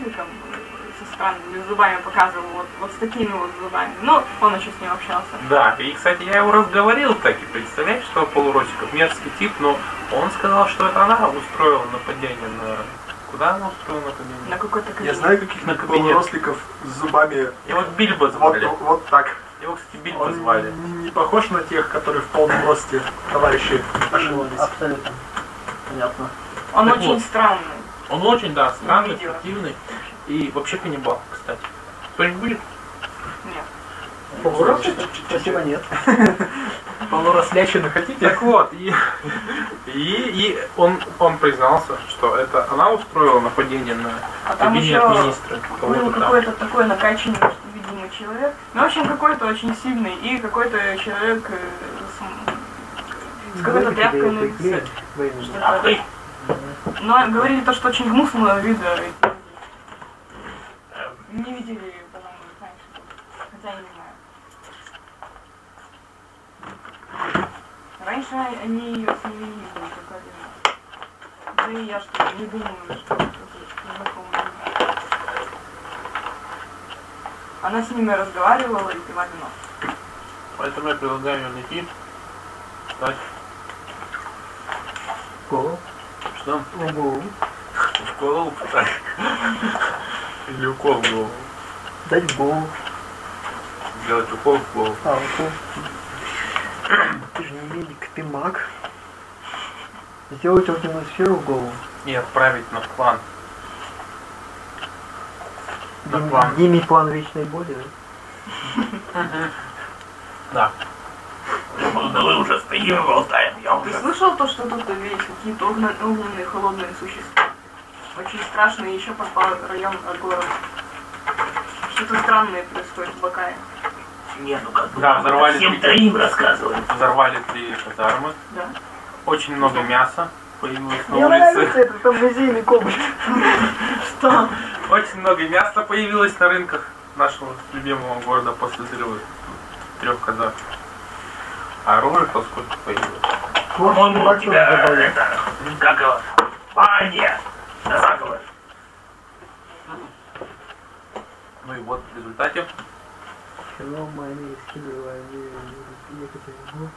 там, со странными зубами показывал, вот с такими вот зубами. Ну, он еще с ним общался. Да, и, кстати, я его разговорил так, и представляешь, что Полуросиков мерзкий тип, но он сказал, что это она устроила нападение на... Куда она устроила нападение? На какой-то кабинет. Я знаю каких-то полуросликов с зубами. Его Бильбо звали. Вот так. Его, кстати, Бильбо звали. Не похож на тех, которые в полном росте товарищи ошибались. Абсолютно. Понятно. Он Так очень вот. странный. Он очень, да, странный, видела. противный. И вообще каннибал, кстати. Кто-нибудь будет? Нет. Полурослик? Спасибо, нет. Полурослячины хотите? Так вот, и он признался, что это она устроила нападение на А там кабинет еще министра. был Кого-то там. какой-то такой накачанный, видимо, человек. Ну, в общем, какой-то очень сильный. И какой-то человек с какой-то тряпкой на лице. Что-то. Но говорили то, что очень гнусного вида. Не видели, по-моему, раньше. Хотя я не знаю. Раньше они ее с ними не видели, только один раз. Да и я что не думаю, что это знакомый. Она с ними разговаривала и пила вино. Поэтому я предлагаю ее найти. Дать. Голову. Что? Голову. В голову так. Или укол в голову. Дать в голову. Сделать укол в голову. А, укол. Ты же не медик, ты маг. Сделать огненную сферу в голову. И отправить на план. На план. Диме план вечной боли, да? Да. Да вы уже стоим и болтаем, я Ты слышал то, что тут есть какие-то огненные холодные существа? Очень страшные, еще попал район города. Что-то странное происходит в Бакае. Не, ну как бы Да, взорвали всем три- троим рассказывали. Взорвали 3 казармы. Да. Очень много мяса появилось на Мне улице. нравится этот там музейный комплекс. Что? Очень много мяса появилось на рынках нашего любимого города после взрыва 3 казарм. А оружие-то сколько появилось? По-моему, у Баксов тебя добавили. это, как его, мания на заговор. Ну и вот в результате Hello, my name is Hideo, I live in Екатеринбург.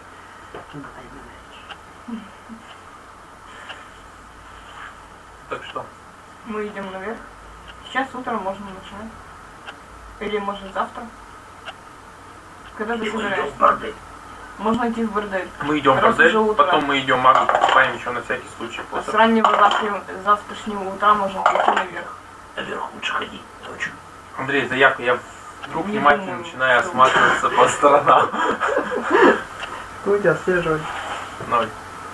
так что. Мы идем наверх. Сейчас утром можно начинать. Или может завтра. Когда ты И мы идем собираешься? в бордель. Можно идти в бордель. Мы идем в Раз бордель, уже утро. потом мы идем магу покупаем еще на всякий случай. С После. раннего завтрашнего утра можно пойти наверх. Наверх лучше ходить ночью. Андрей, заявка, я вдруг Не внимательно думаю, начинаю что- осматриваться по сторонам. Кто тебя отслеживает? 0.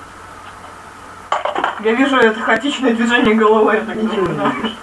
Я вижу это хаотичное движение головы, я так Ничего не думаю. видишь.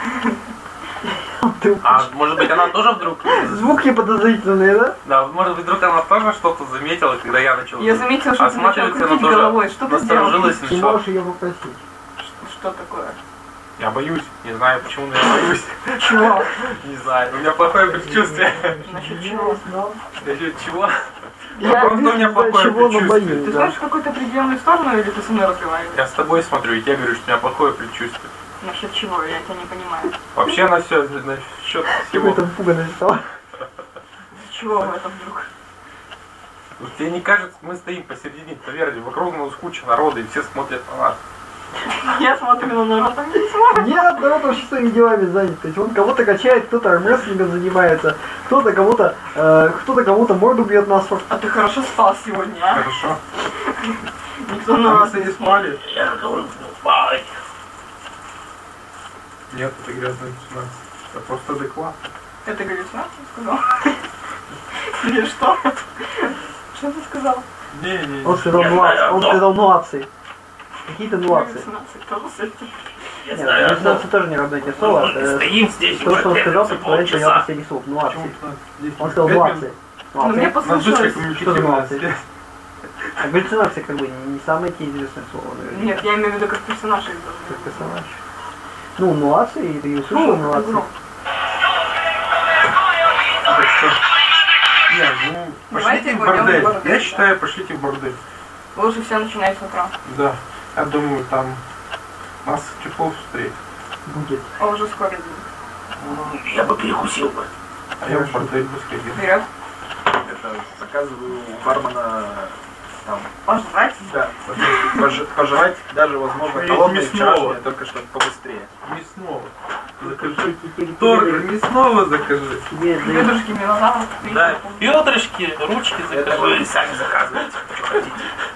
Ты- А может быть она тоже вдруг... Звуки подозрительные, да? Да, может быть вдруг она тоже что-то заметила, когда я начал Я заметила, что ты начал осматриваться, она крутить тоже головой. Что ты сделал? насторожилась и Ты начала... можешь ее попросить. Что такое? Я боюсь, не знаю почему, но я боюсь. Чего? Не знаю, у меня плохое предчувствие. Насчет чего? Насчет чего? Я Просто у меня не знаю, плохое чего, но предчувствие. боюсь, Ты да. знаешь в какую-то определенную сторону или ты со мной разговариваешь? Я с тобой смотрю, и тебе говорю, что у меня плохое предчувствие. Насчет чего? Я тебя не понимаю. Вообще на все, насчет всего. Какой-то пуганый стал. С чего в этом вдруг? Вот тебе не кажется, мы стоим посередине таверны, вокруг нас куча народа, и все смотрят на нас. Я смотрю на народ, а не смотрю. Нет, народ вообще своими делами занят. То есть он кого-то качает, кто-то армрестлингом занимается, кто-то кому-то морду бьет на асфальт. А ты хорошо спал сегодня, а? Хорошо. Никто на А мы, нас кстати, не спали. Я говорю, ну, спать. Нет, это грязная галлюцинация. Это просто адекват. Это галлюцинация сказал? Или что? Что ты сказал? Не-не-не. Он сказал Я нуации. знаю, Он но- сказал нуации. Какие-то нуации. Галлюцинация, того с этим. Я Нет, знаю, галлюцинации тоже не равно эти слова. мы стоим здесь То, что он уже сказал, за предполагает, что я полчаса. последний слов. Нуации. Почему-то здесь Он сказал пять нуации. минут. Ну мне Нуации. послышалось. Что за нуации? А галлюцинация как бы не самое те известное слово, наверное. Нет, я имею в виду как персонаж из Как персонаж. Ну, нуации, ты услышал нуации. Так что... Не, ну, Давайте пошлите в пойдем в бордель. бордель, Я да. считаю, пошлите в бордель. Лучше все начинает с утра. Да. Я думаю, там нас чехлов встретит. Будет. А уже скоро день. Я бы перекусил бы. А я в бордель бы сходил. Вперед. Это заказываю у бармена там, Пожрать. да, пожрать, даже, возможно, Есть холодное, мясного. вчерашнее, только чтобы побыстрее. Мясного. Закажи. Торг мясного закажи. Тебе дают Дедушки Милозавр. Да, бедрышки, ручки Это вы закажи. сами заказываете, что хотите.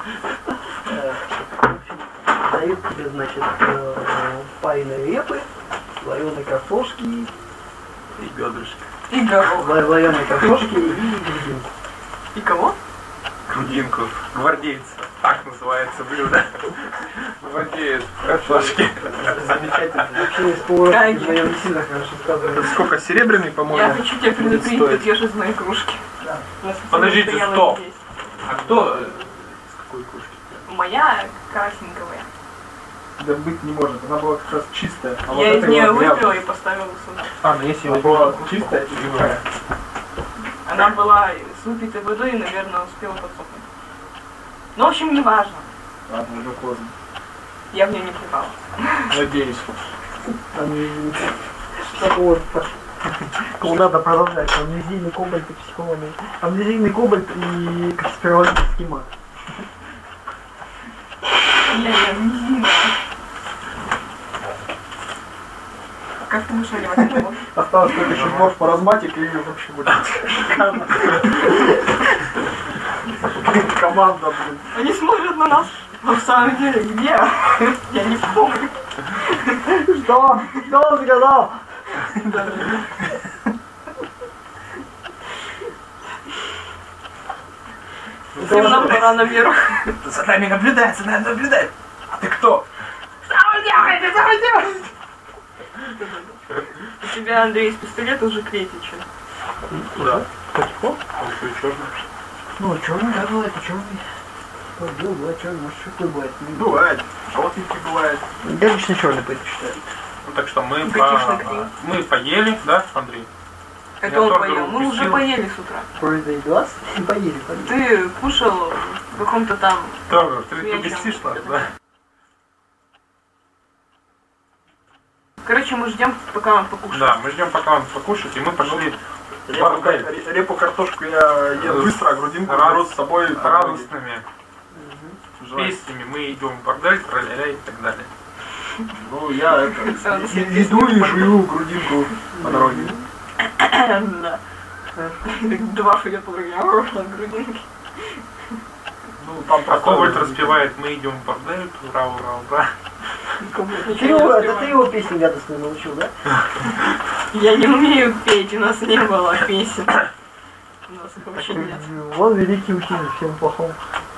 дают тебе, значит, пареной репы, вареной картошки, И бедрышки. И горох. вареной картошки и грудинку. И кого? Грудинку. Гвардейца. Так называется блюдо. Гвардеец в картошке. Замечательно. Вообще, из поваров Конечно. я не сильно хорошо сказываю. Сколько, серебряный, Я по-моему? хочу тебя предупредить, стоит. ты ешь из моей кружки. Да. Я специально Подождите, стояла стоп. здесь. А кто? С какой кружки? Моя красненькая. Да быть не может, она была как раз чистая. А Я из эта нее была выпила грязная. и поставила сюда. А, ну если она была чистая и живая. Она была с выпитой водой и, наверное, успела подсохнуть. Ну, в общем, не важно. Ладно, уже поздно. Я в нее не плевала. Надеюсь. Так вот, кому надо продолжать. Амнезийный кобальт и психология. Амнезийный кобальт и конспирологический маг. Я не знаю. Как ты мышь наливать? Осталось только еще двор по разматике и вообще будет шикарно. Команда, блин. Они смотрят на нас. А в самом деле, где? Я не помню. Что? Что он сказал? Всем нам пора наверх. За нами наблюдает, за нами наблюдает. А ты кто? У тебя, Андрей, из пистолета уже клетичен. Куда? Почему? Он что, черный? Ну, черный, да, бывает, и черный. Был, бывает черный, может, какой бывает. Бывает. Желтенький бывает. Я лично черный предпочитаю. Ну так что мы, Конечно, какие. мы поели, да, Андрей? Это Я он тоже поел. Мы уже упустил. поели с утра. Произвели глаз и поели. Ты кушал в каком-то там... Тоже, ты Вечером. угостишь нас, да? Короче, мы ждем, пока он покушает. Да, мы ждем, пока он покушает, и мы пошли в бордель. Репу, картошку я ем быстро, а грудинку беру с собой. Радостными Желаю. песнями мы идем в бордель, траля и так далее. Ну, я Сразу это, иду и жую грудинку по дороге. Да. Два идет по другим на грудинке. Ну, там А Ковальд такое. распевает «Мы идем в бордель», ура, ура, ура. Это ты его песни гадостные научил, да? Я не умею петь, у нас не было песен. У нас их вообще нет. Он великий учитель, всем плохому.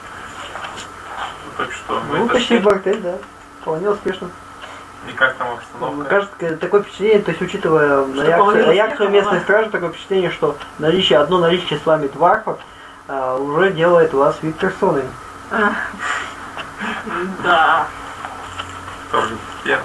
Так что мы Ну, почти дошли. бордель, да. Вполне успешно. И как там Ну, обстановка? кажется, такое впечатление, то есть учитывая половина реакцию снега местной была. стражи, такое впечатление, что одно наличие с вами тварфов уже делает вас вид персоной. Да. Тоже первый.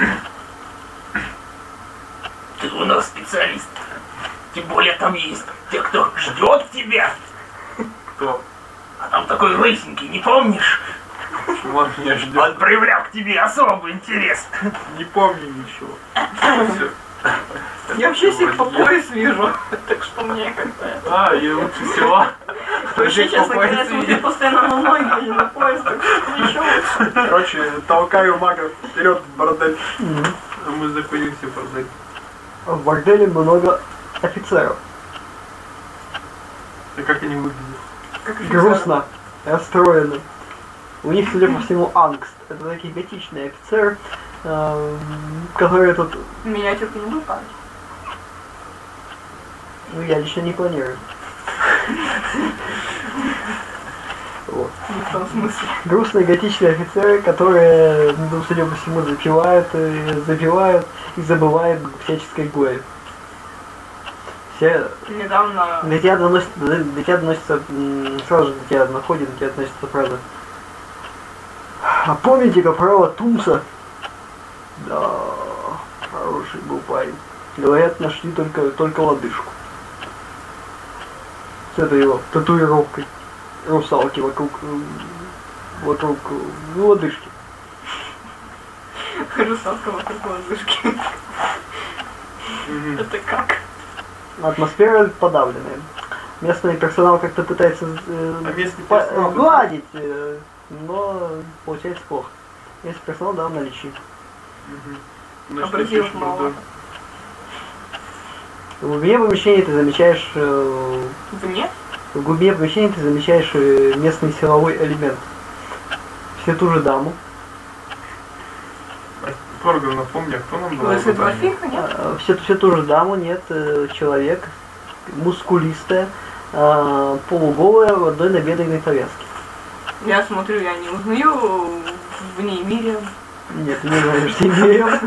Ты у нас специалист. Тем более там есть те, кто ждет тебя. Кто? А там такой лысенький, не помнишь? Почему он меня ждет? Он проявлял к тебе особый интерес. Не помню ничего. Всё. Я вообще всех по пояс вижу. Так что мне как-то... А, я лучше всего. Вообще, Всех честно по говоря, пояс смотрю видит. постоянно на ноги, а не на пояс. Так что еще лучше. Короче, толкаю мага вперед в бордель. А мы заходимся в бордель. В борделе много офицеров. И как они выглядят? Грустно, расстроены. У них, судя по всему, ангст. Это такие готичные офицеры, которые тут, Миниатюрка не будет падать. ну, я лично не планирую. Вот. Не в том смысле. Грустные готичные офицеры, которые, ну, судя по всему, запивают и забывают всяческой горе. Все Недавно... до тебя доносится, сразу же до тебя находит, до тебя доносится фраза. А помните капрала Тумса? Да, хороший был парень. Говорят, нашли только лодыжку. С этой его татуировкой русалки вокруг лодыжки. Русалка вокруг лодыжки. Это как? Атмосфера подавленная. Местный персонал как-то пытается А местный персонал- гладить, но получается плохо. Местный персонал, да, в наличии. Обратилов мало. В глубине помещения ты замечаешь Вне? в глубине помещения ты замечаешь местный силовой элемент. Все ту же даму. Торган, напомни, а кто нам Ну, давал если задание? дворфинка, нет? Все ту же даму, нет, человек, мускулистая, полуголая, в одной набедренной повязке. Я смотрю, я не узнаю в ней Мириам. Нет, ты не знаешь, что имеем.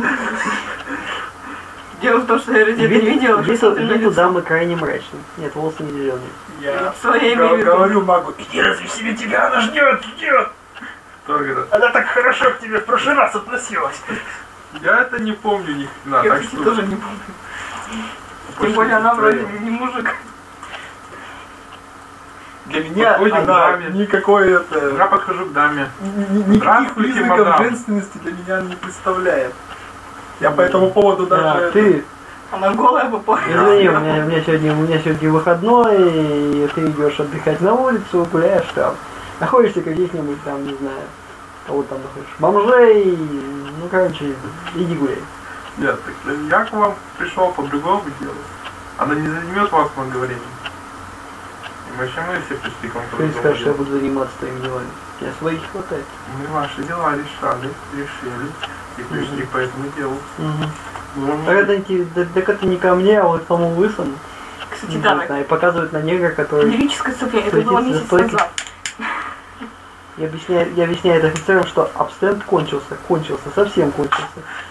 Дело в том, что я ради этого не видела, что Вид смотрю на у лицо. дамы крайне мрачный. Нет, волосы не зеленые. Я Лицо я имею в виду. говорю магу, иди развесели тебя, она ждет. Торган, Она так хорошо к тебе в прошлый раз относилась. я это не помню ни хрена, Я, так кстати, что... тоже не помню. больше Тем более не она вроде втроем. не мужик. Для меня Подходим к она даме. никакой Я это... подхожу к даме. Никаких Здравствуйте, признаков мадам. женственности для меня не представляет. Я по этому поводу даже... Да, это- ты, Она голая по пояс. извини, у меня сегодня выходной, и ты идешь отдыхать на улицу, гуляешь там, находишься каких-нибудь там, не знаю, кого там находишь, бомжей, ну короче, иди гуляй. Нет, так я к вам пришел по другому делу. Она не займет вас много времени. И мы все пришли к вам по Ты другому скажешь, что я делу. буду заниматься твоими делами. Тебя своих хватает. Мы ваши дела решили и пришли по этому делу. Ну, Так это не ко мне, а вот к тому лысому. Кстати, да, Вот, и показывают на негра, который... лирическое отступление. Это Стойте, было месяц стойте. назад. Я объясняю это офицерам, что абстент кончился, совсем кончился.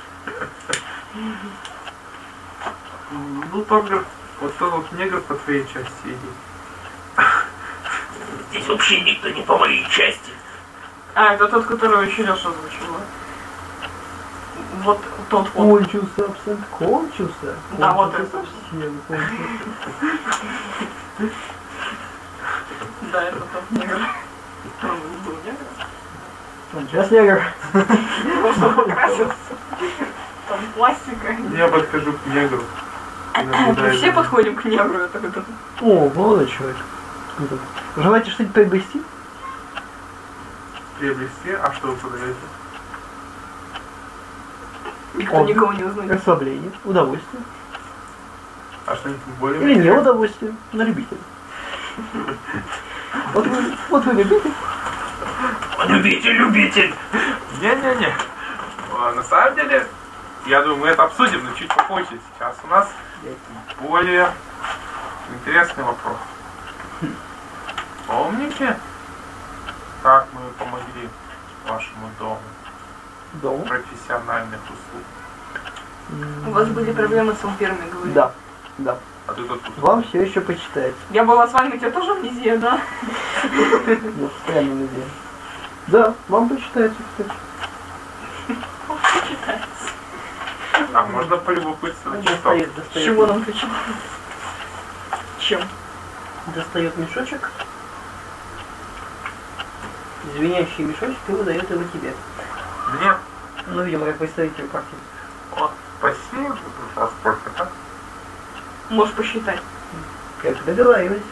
Ну, Торган, вот тот вот негр по твоей части иди. Здесь вообще никто не по моей части. А, это тот, которого еще Леша озвучил. Вот тот вот. Кончился, абсент кончился. Да, вот Кончился, это. совсем кончился. Да, это тот негр. Он был негр. Он сейчас негр. Просто покрасился. Там пластика. Я подхожу к негру. и наблюдаю Мы за все ним. подходим к негру. Это как-то... О, молодой человек. Желаете что-нибудь приобрести? Приобрести, а что вы продаете? Никто Он. никого не узнает. Расслабление, удовольствие. А что-нибудь более... Или не удовольствие, на любителя. Вот вы любитель. Любитель. Не-не-не. На самом деле, я думаю, мы это обсудим, но чуть попозже. Сейчас у нас более интересный вопрос. Помните, как мы помогли вашему дому Дома. профессиональных услуг? У вас были проблемы с вампирами, говорю. Да, да. А ты тут Вам все еще почитается. Я была с вами, у тебя тоже амнезия, да? Вот прямо на день. Да, вам почитается, кстати. А можно полюбопытствовать, что? Достает, Чего нам кричал? Чем? достает мешочек. Звенящий мешочек и выдает его тебе. Мне? Ну, видимо, как представитель партии. О, спасибо. А сколько, да? Можешь посчитать. Как договаривались.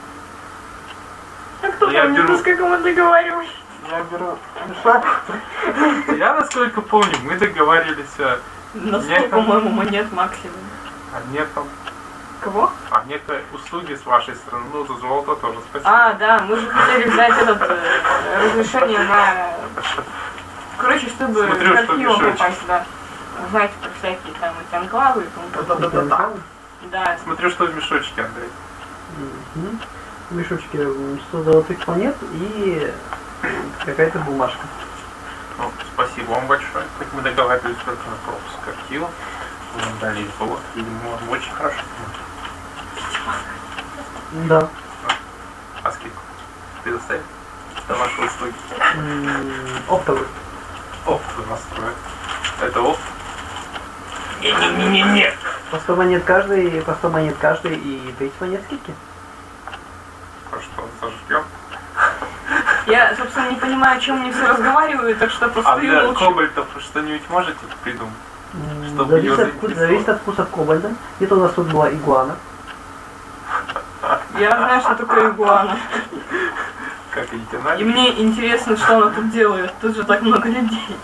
А кто Я помнит, беру. с каком мы договаривались? Я беру Я, насколько помню, мы договаривались На 100, Нет. по-моему, монет максимум. о неком, Кого? о некой услуге с вашей стороны. Ну, за золото тоже спасибо. А, да, мы же хотели взять разрешение на... Короче, чтобы Смотрю, к что архивам мешочек. попасть, да. Знаете, про всякие там эти анклавы и тому подобное. Да-да-да. Да. Смотрю, что в мешочке, Андрей. Мгм. В мешочке 100 золотых монет и какая-то бумажка. Ну, спасибо вам большое. Хоть мы договаривались только на пропуск к архиву. Вы нам дали и золото. Видимо, вам очень хорошо. Да. А скидку предоставить за ваши услуги? Оптовый. Опт вы настроят. Это опт? Не-не-не-не. По 100 монет каждый и 30 монет скидки. А что, зажгем? Я, собственно, не понимаю, о чем они все разговаривают, так что А просто для молчу. кобальтов вы что-нибудь можете придумать? Чтобы её Зависит от вкуса кобальда. Где-то у нас тут была игуана. Я знаю, что такое игуана. Как идите И на мне интересно, что она тут делает. Тут же так много людей.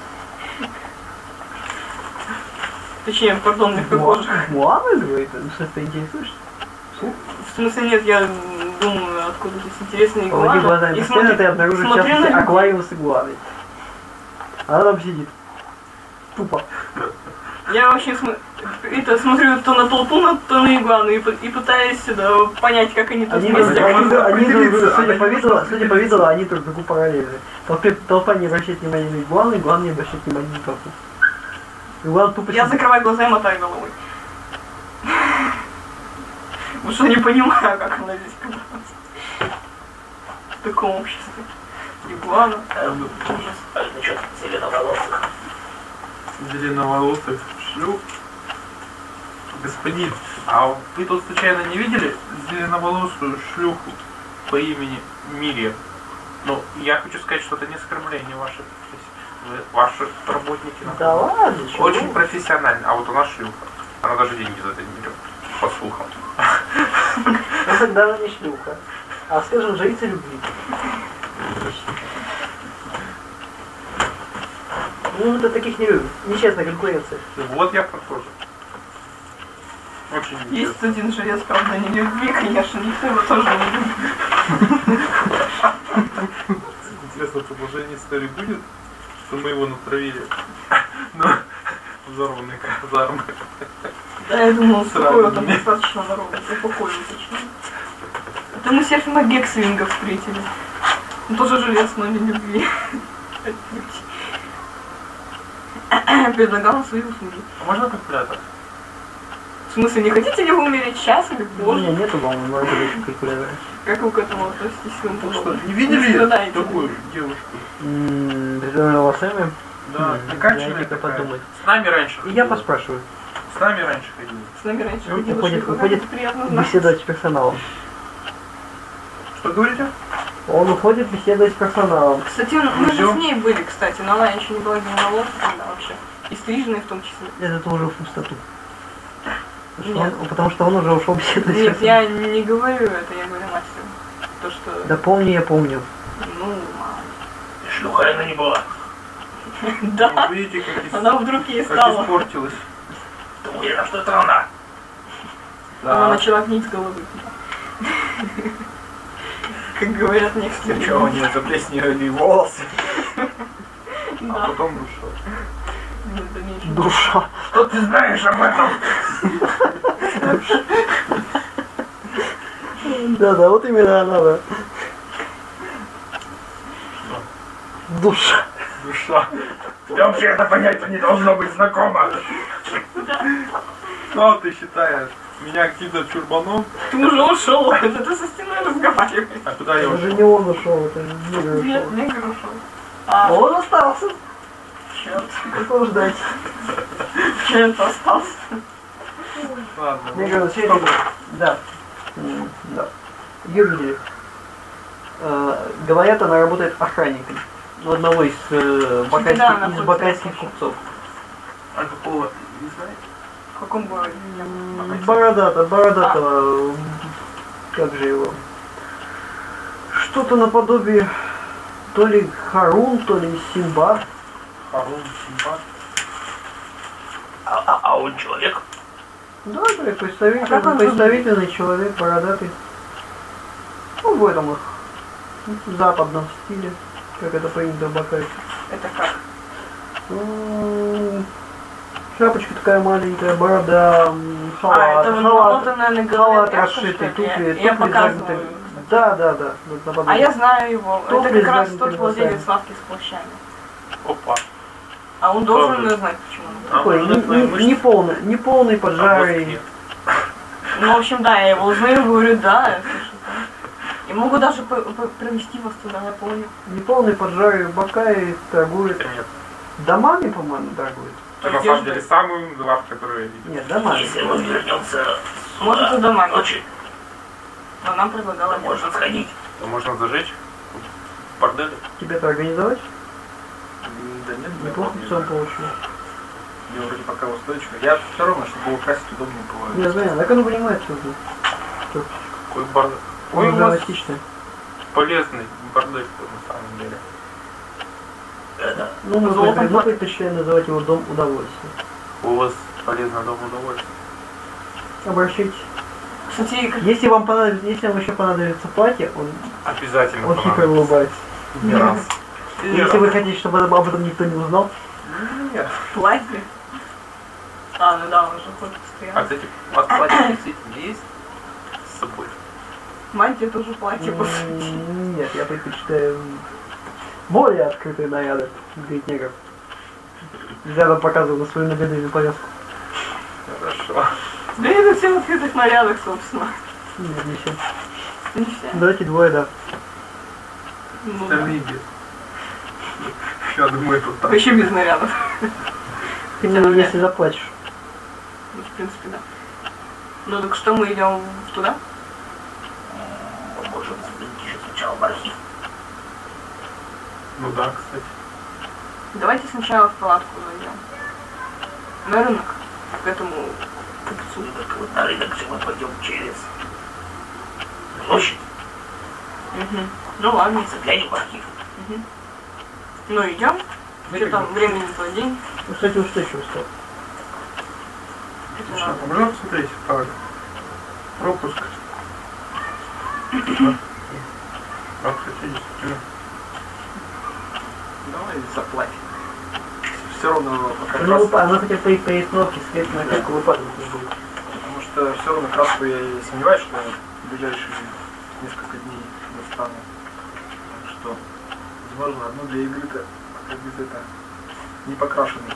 Точнее, пардон, мягкокожих. Игуана, говорит? Ну что, ты интересуешься? В смысле, нет, я думаю, откуда здесь интересная Поводи игуана. глазами И постоянно, ты обнаружишь в смотрю на частности людей. аквариум с игуаной. Она там сидит. Тупо. Я вообще смотрю то на толпу, то на игуану и пытаюсь понять, как они тут Они, вместе. судя по виду, они друг другу параллельны. Толпа не обращает внимания на игуану, игуан не обращает внимания на толпу. Игуан тупо Я сидит. закрываю глаза и мотаю головой. Потому что не понимаю, как она здесь оказалась. В таком обществе. Игуана. Ужас. А насчет зеленоволосых? зеленоволосых шлюх? Господин, а вы тут случайно не видели зеленоволосую шлюху по имени Мириам? Ну, я хочу сказать, что это не оскорбление вашей профессии. Ваши работники на Да ладно, чего? очень профессионально, а вот у нас шлюха. Она даже деньги за это не берет, по слухам. Ну тогда она не шлюха. А скажем, жрица любви. Ну, это таких не любят. Нечестная конкуренция. Вот я похож. Очень Есть интересно. один жрец, правда, не любви, конечно, никто его тоже не любит. Интересно, продолжение истории будет, что мы его натравили на взорванные казармы. Да, я думал, успокоил там Сразу. достаточно народу, успокоил точнее. Это мы Серафима Гексвинга встретили. Он тоже жрец, но не любви. Предлагал свои услуги. А можно калькулятор? В смысле, не хотите ли вы умереть сейчас или У позже? меня нету, по-моему, но это еще калькулятора. Как вы к этому относитесь? Ну что, не Не видели страдаете. такую девушку? Придумали волосами? Да, накачанная Дай-ка такая. подумать. С нами раньше И я ходила. поспрашиваю. С нами раньше ходила. С нами раньше Ну, ходила уходит- шлюха, уходит это приятно знать. Беседовать с персоналом. Что говорите? Он уходит беседовать с персоналом. Кстати, мы же Всё. с ней были, кстати, но она еще не была длинноволосой тогда вообще. И стриженной в том числе. Это уже в пустоту. Нет. Потому что он уже ушел беседовать с Нет, персоналом. я не говорю это, я говорю мастеру. То, что... Да помню, я помню. Ну, мало. Шлюха она не была. Да, Вот видите, как, она вдруг ей как стала. испортилась. Ты уверена, что это она? Она начала гнить с головы. Как говорят некоторые. Ничего, у нее заплесневели волосы. А Да, потом душа. ну, это меньше. Душа. Что ты знаешь об этом? Да, вот именно она, да. Душа. Душа. Тебе вообще это понятие не должно быть знакомо. Что ты считаешь? Меня каким-то чурбаном? Ты уже ушел, это ты со стеной разговариваешь. А куда я Это же ушел? не он ушел, это же Мига Нет, ушел. не ушел. А, Он остался. черт, Какого ждать? черт остался. Ладно. Мига, вообще, да. Да. Ее видели. Говорят, она работает охранником. У одного из Да, она ходит бакальских на купцов. А какого? Не знаете? В каком городе? Бородатого, как же его? Что-то наподобие то ли Харун, то ли Симба. Харун, Симпа. А он человек? Да, да, представительный, А как он представительный человек, бородатый. Ну, в этом их западном стиле, как это принято в Бакале. Это как? Шапочка такая маленькая, борода, халат, это вот халат, намотанная на голове халат тряпка, расшитый, что ли? туфли, Я туфли показываю. загнутые. Да, вот А наподобие. я знаю его. Туфли Это как раз с тот загнутыми владелец носами. лавки с плащами. Опа. А он должен Правда. знать, почему. Такой, может, твои мышцы? не полный, А поджарый. нет. Ну, в общем, да, я его узнаю, говорю, да, слушай, да. И могу даже провести вас туда, я помню. Неполный поджарый Бакай торгует Хотя нет. домами, по-моему, торгует. Это на самом деле самый лав, который я видел. Нет, домами. Если он вернется Может, и домами. ночью, Но нам предлагала то можно сходить. То можно зажечь в борделе. Тебе это организовать? Да нет, Неплохо в целом получилось. где вроде пока устойчиво. Я все равно, чтобы его красить удобнее было. Я знаю, так он понимает, что это. Какой бардак. Ой, Он у вас драматичный. полезный бардак на самом деле. Это, Ну, мы Золотом предпочитаем называть его дом удовольствия. У вас полезный дом удовольствия. Обращайтесь. Кстати, как... Если вам понадобится, если вам еще понадобится платье, Обязательно он хитро понадобится. улыбается. Не раз. Не Если вы раз. хотите, чтобы об этом никто не узнал, Нет. платье? А, ну да, он же ходит А, постоянно. кстати, у вас платье действительно есть с собой? Мантия тоже платье, по сути. нет, я предпочитаю более открытые наряды для негров. Рядом показываю на свою наградную повязку. Хорошо. Да и на всех открытых нарядах, собственно. Нет, не все. Не все. Давайте двое, да. Ну, да. Остальные без. Я думаю, тут так. Вообще без нарядов. Именно если заплатишь. Ну, в принципе, да. Ну так что, мы идем туда? мы можем сходить еще сначала в архив. Ну да, кстати. Давайте сначала в палатку зайдем. На рынок. К этому купцу. Так вот на рынок же мы пойдем через площадь. Угу. Ну ладно. Заглянем в архив. Угу. Ну идем. Что там, времени по день? Ну, кстати, устойчивость. Это Что, надо. можно посмотреть? Так. Пропуск. А, кстати, действительно. Давай заплатим. Все равно пока Ну, краску, она хотя бы при кнопке свет на как выпадает не будет. потому что все равно краску я и сомневаюсь, что я в ближайшие несколько дней достану. Так что, возможно, одно для игры-то пока без этого не покрашенный.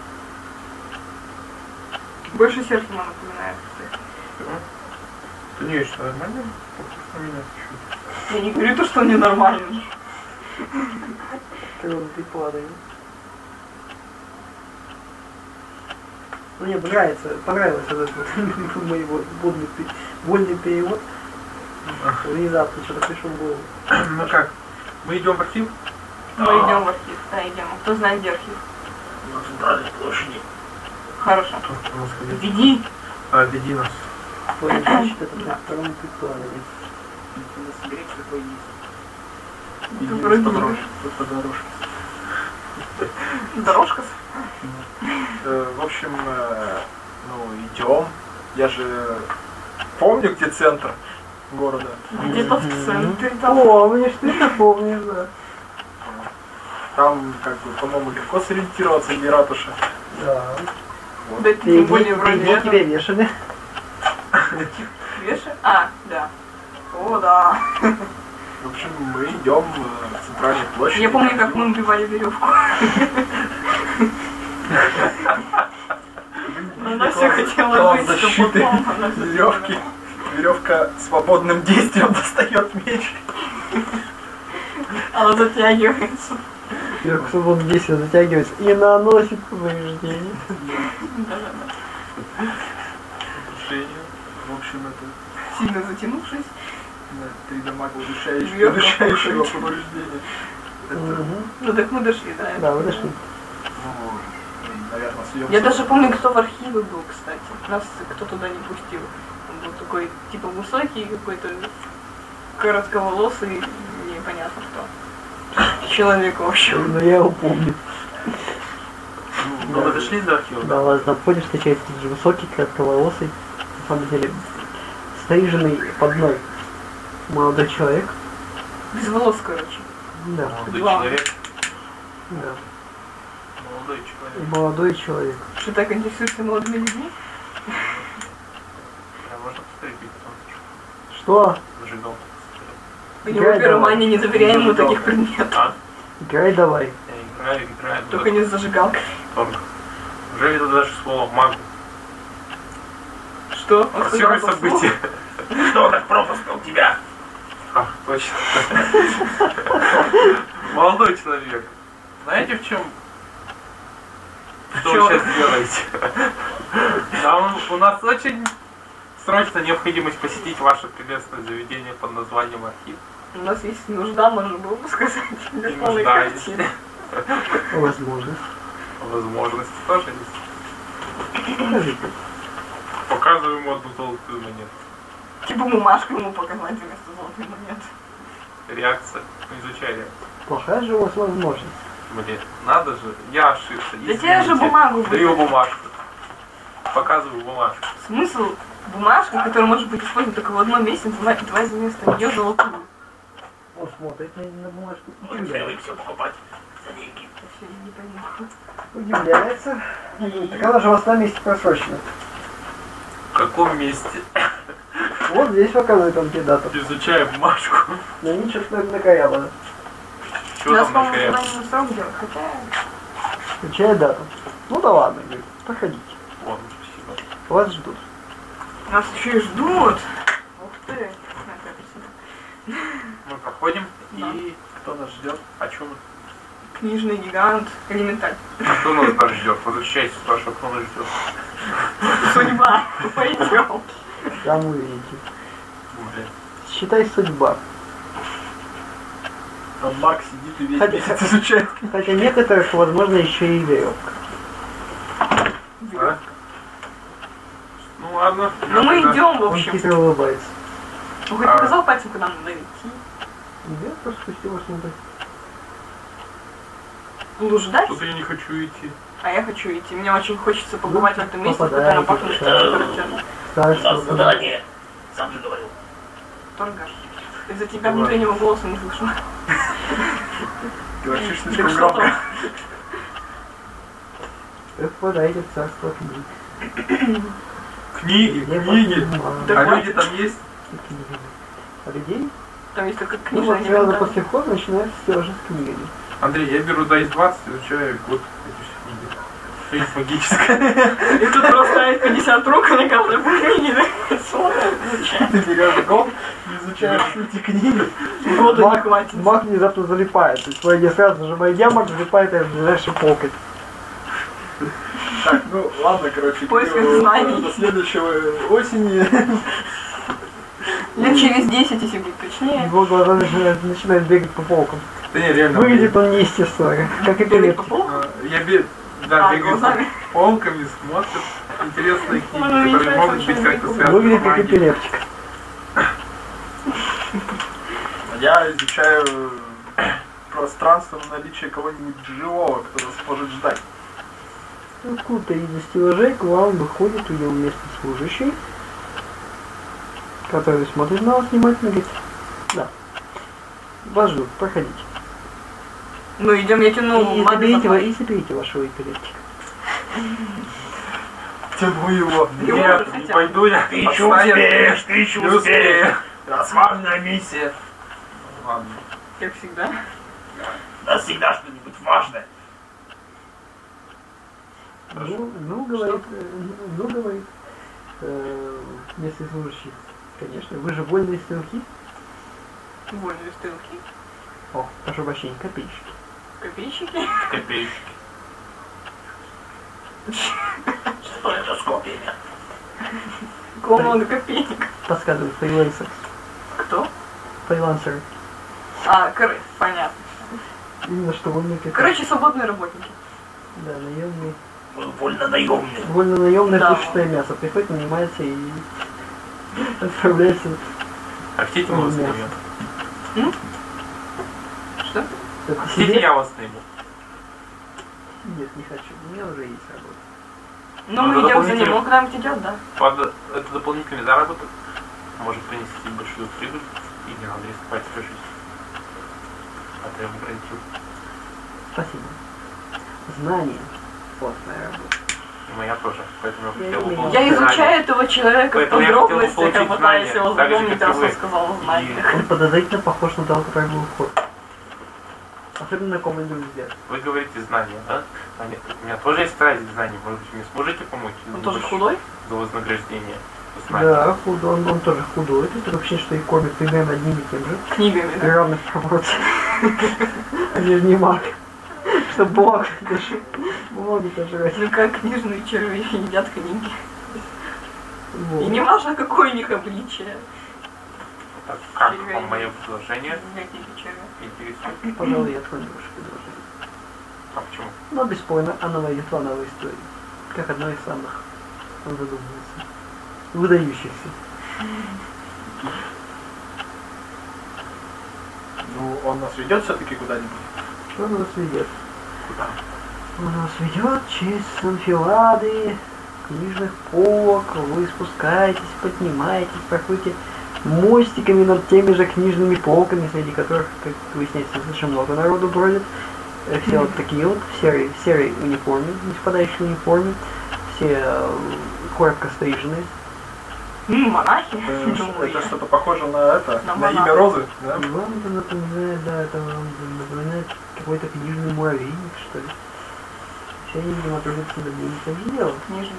Больше Серхима напоминает, кстати. Конечно, нормально. Похож на меня чуть-чуть. Я не говорю то, что он ненормальный. Ты падаешь. Ну, мне понравился этот вот мой вольный перевод. Внезапно что-то пришло в голову. Ну как, мы идем в архив? Мы идем в архив. Да, идем. А кто знает, где архив? На центральной площади. Хорошо. Кто у нас ходит? Веди. А, веди нас. Твой значит, это на втором прикладе. Тут вроде не подорожки. Тут подорожки. Дорожка. В общем, ну, идем. Я же помню, где центр города. Где-то в центре там. Помнишь, ты это помнишь, да. Там, как бы, по-моему, легко сориентироваться, где ратуша. Да. Да тем более вроде где этого. тебя вешали? Веши? А, да. О, да. В общем, мы идем к центральной площади. Я помню, как мы убивали веревку. Она все хотела Класс быть, защиты но потом она всё веревки. Веревка свободным действием достает меч. Она затягивается. Вверх свободно действие затягивается и наносит повреждение. Да-да-да. В общем, это Сильно затянувшись. 3 дамага удушающего Веревка повреждения. Это, Ну так мы дошли, да. Да, вы дошли. ну, наверное, съем. Я даже помню, кто в архиве был, кстати. Нас кто туда не пустил. Он был такой, типа, высокий, какой-то коротковолосый, непонятно что. Человек, в общем. Но я его помню. Ну, вы дошли до архива? Да, вас находишь, встречается тот же высокий, кратковолосый, на самом деле, стриженный под ноль молодой человек. Без волос, короче. Да, Молодой Главное. человек. да. Молодой И человек. молодой человек. Что так интересуешься молодыми людьми? Прям можно посмотреть, потом Что? зажигал. У него Играй пиромания, не доверяем ему таких предметов. А? Играй давай. Я играю. Только не с зажигалкой. Только. Уже видел даже слово магу. Что? Он Ключевое сказал это событие. Что так пропуск у тебя? А, точно. Молодой человек. Знаете, в чем? Что вы чём? сейчас делаете? Нам, у нас очень срочно необходимость посетить ваше прелестное заведение под названием архив. У нас есть нужда, можно было бы сказать. Для И полной нужда есть. картины. Возможность. Возможности тоже есть. Покажите. Показываю ему одну золотую монету. Типа бумажку ему показать вместо золотой монеты. Реакция. Изучай реакцию. Плохая же у вас возможность. Блин, надо же, я ошибся. Да тебе же бумагу Даю бумажку. Показываю бумажку. Смысл бумажка, которая может быть использована только в одном месте, давай вместо нее золотую. Он смотрит на бумажку. Мы привык все покупать за деньги. Вообще не пойму. Удивляется. Так она же у вас на месте просрочена. В каком месте? Вот здесь показывает он тебе дату. Изучаю бумажку. Но ничего накорябано. Что Нас, там на по-моему, коре? туда не срок делать, хотя... Включая дату. Ну да ладно, говорит, проходите. Вон, спасибо. Вас ждут. Нас еще и ждут. Ух ты. Мы проходим Да. и... Кто нас ждет? О чем мы? Книжный гигант. Элементаль. Кто нас там ждет? Возвращайся, спрашиваю, кто нас ждет. Судьба. Пойдем. Там увидите. Блин. Считай судьба. Там Марк сидит и весь Хотя- месяц изучает. Хотя некоторых, возможно, еще и веревка. А? Ну ладно. Ну мы тогда. идем, в Он общем. хитро улыбается. Ну хоть показал пальцем, куда нам надо идти. Я просто спустилась смотреть. Буду ждать, Тут я не хочу идти. а я хочу идти. Мне очень хочется побывать в этом месте, в попадаете. котором пахнет характерно. У нас Старшего. задание. Сам же говорил. Торгаш. Из-за тебя внутреннего голоса не слышно. Ты вообще Так слишком что громко. там? Вы попадаете в царство книг. Книги, Где книги. бумага? Да А хватит. люди там есть? Книги. А людей? Там есть только Ну книжная вот сразу инвентарь. после входа начинается стеллажи с книгами. Андрей, я беру DICE 20, изучаю год эти все книги. Что есть магическое. И тут просто стоит 50 рук на каждой книге. Изучай. Ты берешь гол и изучаешь эти книги. Года не Маг, хватит. маг внезапно залипает. То есть вроде сразу нажимаю я, маг залипает в ближайший полкой. Так, ну ладно, короче, В поисках до знаний. следующего осени. Лет через 10, если быть точнее. Его глаза начинают бегать по полкам. Да не, реально. Выглядит он неестественно, как Бегать по эпилептик. полу? Я да, А, бегаю глазами. по полками, смотрят интересные книги, Ну, не которые знаю, могут быть совершенно как-то не связаны с Выглядит как магией. эпилептик. Я изучаю пространство на наличие кого-нибудь живого, кто нас может ждать. Откуда-то из-за стеллажей к вам выходит ее местный служащий, который смотрит на вас внимательно и говорит, да, вас ждут, проходите. Ну идем, я тяну И магию заберите, за и заберите вашего эпилептика. Тяну его. Его Нет, уже не хотят. пойду я. Ты еще Отстань от успеешь, меня. ты еще Не успеешь. успею. У нас важная миссия. Ладно. Как всегда. У нас всегда что-нибудь важное. Говорит, местный служащий, конечно, вы же вольные стрелки. Вольные стрелки. О, прошу прощения, копейщики. Копейщики. Копеечки. Что это с копьями? Кого много копеек. Подсказывают фрилансер. Кто? Фрилансеры. А, понятно. Именно что вольные копейщики. Короче, свободные работники. Да, наемные. Мы вольно наемные. Вольно наемное Да. пушечное мясо. Приходит, нанимается и отправляется. А хотите мы вас наймем? Что? Это Хотите себе? я вас найму? Нет, не хочу. У меня уже есть работа. Ну, Ну, мы это идем за дополнительно. ним, он куда-нибудь идет, да? Это дополнительный заработок. Может принести большую прибыль. И не надо рисковать свою жизнь. А то я бы гарантирую. Спасибо. Знание. Вот моя работа. И моя тоже. Поэтому я Я хотел бы не получить Я знания. изучаю этого человека в Поэтому я хотел бы подробностях, получить а пытаюсь знания, его так же, запомнить, как и раз он вы. сказал знания. Он подозрительно похож на того, который был в ход. Особенно на ком-нибудь взгляд. Вы говорите знания, да? А нет, у меня тоже есть страсть к знаниям. Может быть, вы мне сможете помочь? Он тоже худой? За вознаграждение. Знаний. Да, худой, он тоже худой. Это вообще, что и кормит примерно одним и тем же. Книгами, При да? равных пропорциях. Они же не маг. Что бог, даже бумагу-то жрать. Ну как книжные черви едят книги. И Вот. не важно, какое у них обличие. Так, как Червей. вам мое предложение? Никаких червей. Интересует? Пожалуй, я отклоню ваше предложение. А почему? Но бесспорно, оно войдет в новую историю. Как одно из самых Он задумывается. Выдающихся. Ну, он нас ведет все-таки куда-нибудь? Что он нас ведет? Куда? Он нас ведет через анфилады книжных полок. Вы спускаетесь, поднимаетесь, проходите мостиками над теми же книжными полками, среди которых, как выясняется, достаточно много народу бродит. Все вот такие вот, в серой униформе, не спадающей униформе, все коротко стриженные. Монахи? Это что-то похоже на это, На на имя монаха. Розы, да? Вам это напоминает, да, это вам напоминает какой-то книжный муравейник, что ли. Все они, видимо, трудятся над ним тем же делом. Книжные.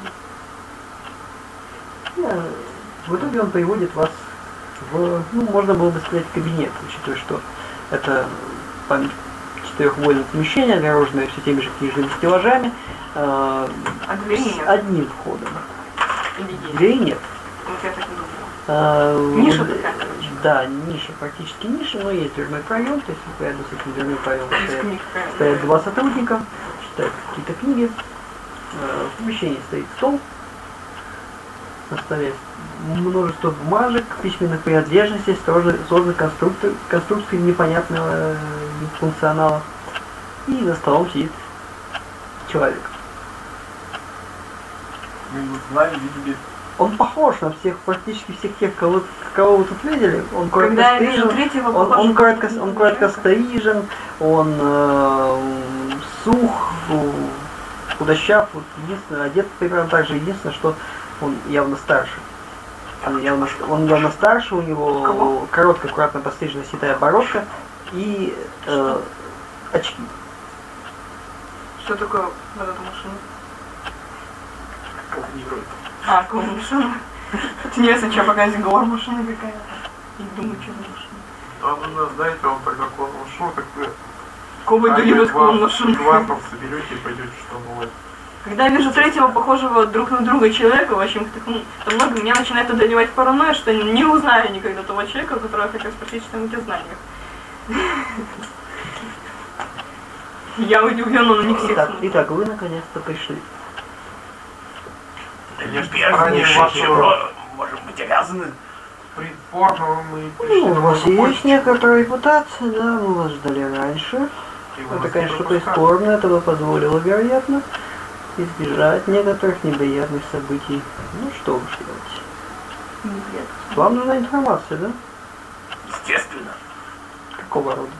В итоге он приводит вас в, ну, можно было бы сказать, кабинет, учитывая, что это память четырехугольное помещение, огороженное все теми же книжными стеллажами, А двери с нет? одним входом. Или есть? Дверей нет. Вот я так и думала. Ниша такая, короче. Да, ниша, практически ниша, но есть дверной проем, то есть рядом с этим дверным проемом Из книг такая. стоят два сотрудника, читают какие-то книги. В помещении стоит стол, на столе множество бумажек, письменных принадлежностей, сложных конструкций непонятного функционала. И за столом сидит человек. Мы его знаем, видели. Он похож на всех, практически всех тех, кого вы тут видели. Он коротко Когда я вижу стрижен, третьего, он похожего коротко стрижен, он сух, худощав, вот, единственное, одет примерно так же, единственное, что он явно старше. Он явно старше, у него Кого? короткая, аккуратно постриженная седая бородка и очки. Что такое вот эта машина? Каланирует. А, какая машина? Интересно, что показывает говор машина какая-то. И думаю, что за машина. А вы знаете, он тогда клон ушел, так вы... Кого это любит клон машин? Два соберете и пойдете штурмовать. Когда я вижу третьего похожего друг на друга человека, в общем, то много меня начинает одолевать паранойя, что не узнаю никогда того человека, у которого я хотел спросить что-нибудь о знаниях. Я удивлена, но не всех. Итак, вы наконец-то пришли. Конечно, Ранее ранее вашего вашего можем быть обязаны. придворного мы пришли Ну, у на вас есть побольше. некоторая репутация, да, мы вас ждали раньше. И вы Это, нас конечно, не прискорбно, это бы позволило, вероятно, избежать некоторых неприятных событий. Ну, что уж делать. Вам нужна информация, да? Естественно. Какого рода?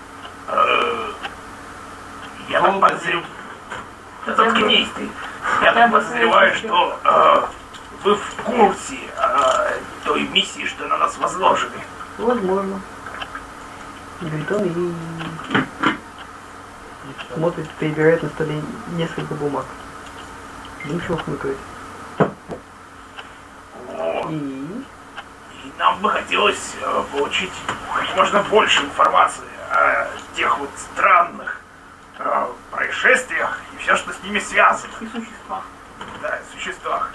Я так подозреваю. Да заткнись ты. Я Я так бы подозреваю, слышал, что вы в курсе той миссии, что на нас возложили. Возможно. Говорит он и смотрит, перебирает на столе несколько бумаг. Задумчиво хмыкает. О, И и нам бы хотелось получить как можно больше информации о тех вот странных происшествиях и все, что с ними связано. И существа. Да, существах.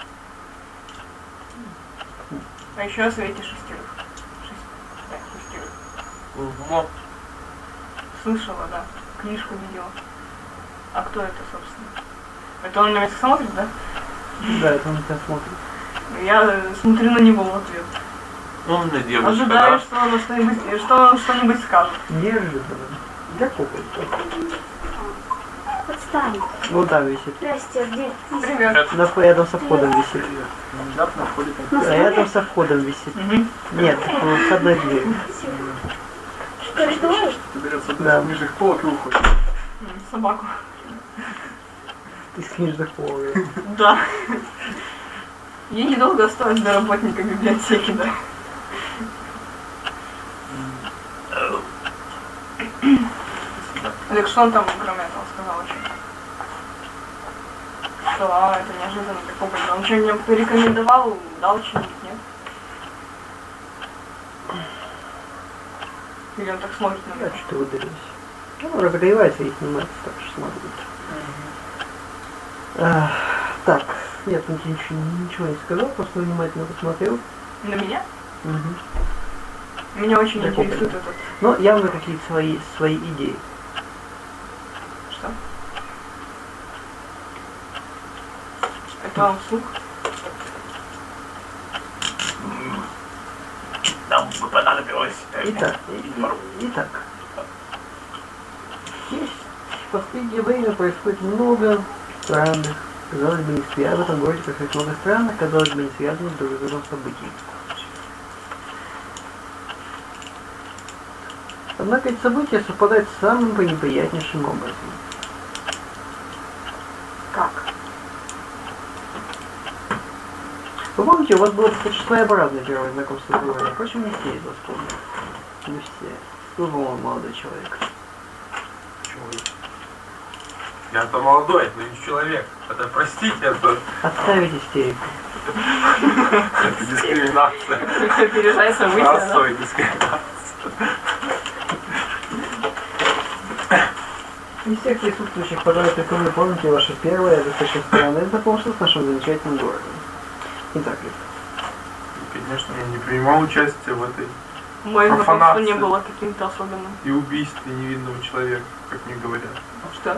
А еще о совете шестерых. Да, шестерых. Ну, Слышала, да. Книжку видела. А кто это, собственно? Это он на меня смотрит, да? да, это он на тебя смотрит. Я смотрю на него в ответ. умная девочка, Ожидаю, да? что он что-нибудь скажет. Неожиданно. Для кукол. Отстань. Вот там висит. Здрасте, где? Привет. Рядом со входом висит. Внезапно входит он. Рядом со входом висит. Угу. Нет, с одной дверью. Что, разговариваешь? Берет с одной Да. из книжных полок и уходит. Собаку. Из книжных полок. Да. Ей недолго осталось до работника библиотеки, да. Так что он там, кроме этого, сказал еще? Что, это неожиданно такого. Он что, мне порекомендовал, дал что-нибудь, нет? Или он так смотрит на Я меня? что-то выдалилось. Ну, разогревается и снимается, так что смотрит. Так, нет, он тебе ничего не сказал, просто внимательно посмотрел. На меня? Угу. Меня очень Я интересует помню. этот... Но явно какие-то свои идеи. Что? Там слух. Нам бы понадобилось... Итак. Здесь в последнее время происходит много странных, казалось бы, не связанных, в этом городе происходит много странных, казалось бы, не связанных друг с другом событий. Однако эти события совпадают самым неприятнейшим образом. Как? Вы помните, у вас было достаточно своеобразное первое знакомство с города. Впрочем, не все из вас помнят. Не все. Вы, по-моему, молодой человек. Почему? Я-то молодой, но не человек. Это, простите, это Отставить истерику. дискриминация. Опережай события, да? Расовая дискриминация. Из всех присутствующих, пожалуй, только вы помните ваше первое, достаточно странное знакомство с нашим замечательным городом. Итак, Конечно, я не принимал участия в этой Мое знакомство профанации не было каким-то особенным. и убийстве невинного человека, как мне говорят. Что?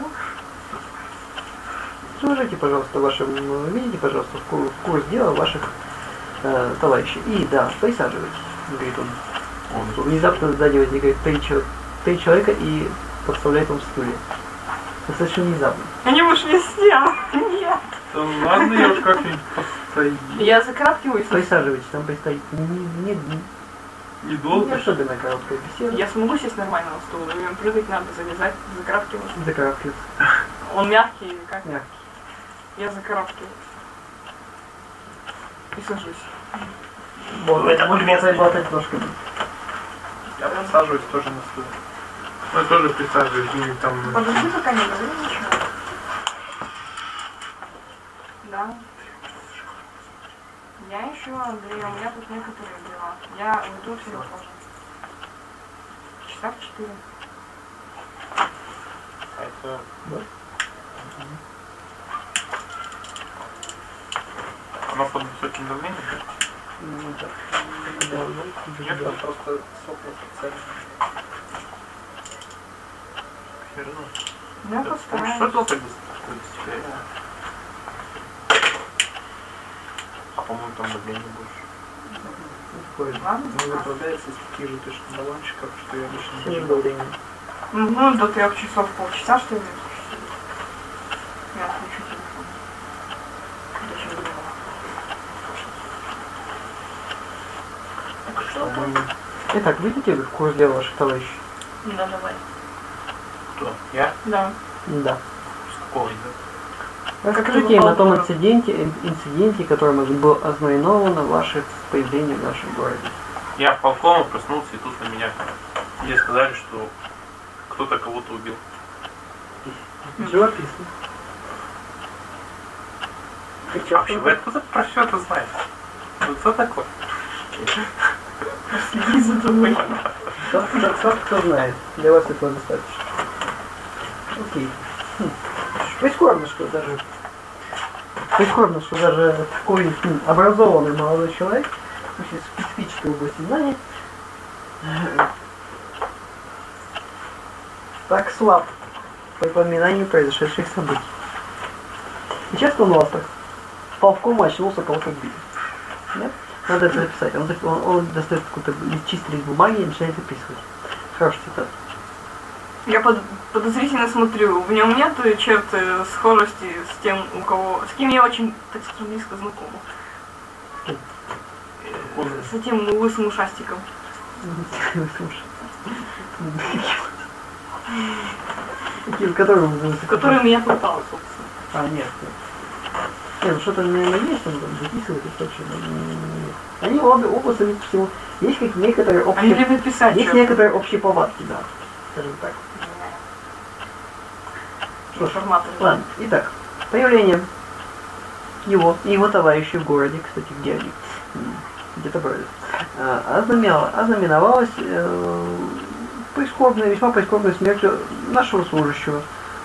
изложите, пожалуйста, видите, пожалуйста, в курс дела ваших товарищей. И да, присаживайтесь, говорит он. Внезапно сзади возникает три человека и подставляет вам стулья. Достаточно внезапно. Они ушли с тем. Нет. Да ладно, я уж как-нибудь постою. Я закарабкиваюсь. Присаживайтесь, там предстоит Недолго. не особенно короткая беседа. Я смогу сесть нормально на стул, или мне прыгать надо, залезать, закарабкиваться. Закарабкиваться. Он мягкий или как? Мягкий. Я закарабкиваюсь. И сажусь. Можно болтать ножками. Я подсаживаюсь тоже на стул. Я тоже присаживаюсь, у них там... Подожди, пока не говорю ничего. Да. Я еще, Андрей, у меня тут некоторые дела. Я уйду всего позже. Часа в 4. Это... Да. Оно под высоким давлением? Нет, там просто сопнут цель. Я Что постараюсь. это так быстрее? А по-моему там давление больше. Ладно? Он выправляется из таких же точно баллончиков, что я обычно Все же не давление. Ну, до 3 часов полчаса, что ли? Я отключу телефон. Зачем было? По-моему, Итак, видите в курс дела ваших товарищей? Да, давай. кто? Я? Да. Да. С какого языка? Расскажите им о том инциденте, которым было ознаменовано ваше появление в нашем городе. Я полком проснулся, и тут на меня мне сказали, что кто-то кого-то убил. Живописно. Вообще, вы откуда про все это знаете? Ну кто такой? Следи за тобой. Кто знает. Для вас этого достаточно. Окей. Прискорбно, что даже такой образованный молодой человек, очень специфической области знаний, так слаб по припоминанию произошедших событий. И часто он у вас так ползком очнулся, кого-то убили. Да? Надо это записать. Он достает какой-то чистый лист бумаги и начинает записывать. Хороший цитат. Я подозрительно смотрю. В нем нет черт схожести с тем, с кем я очень, так сказать, близко знакома. С этим лысым ушастиком. Который меня попал, собственно. А, нет. Нет, что-то, наверное, есть, он там записывает и прочее. Они оба, судя по всему, есть как некоторые Они любят писать. есть некоторые общие повадки, да. Скажем так. Что ж, Информатор. ладно. Итак, появление его и его товарищей в городе, кстати, где они? Где-то бродят. Ознаменовалось весьма прискорбной смертью нашего служащего.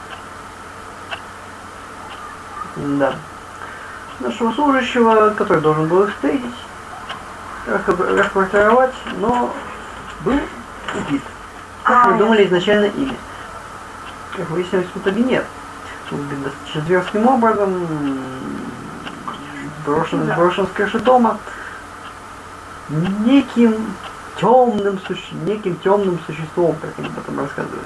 Да. Нашего служащего, который должен был их встретить, рапортировать, но был убит. Как мы думали изначально ими. Как выяснилось, в итоге нет. Убит достаточно зверским образом, сброшен с крыши дома неким темным существом, как они потом рассказывают.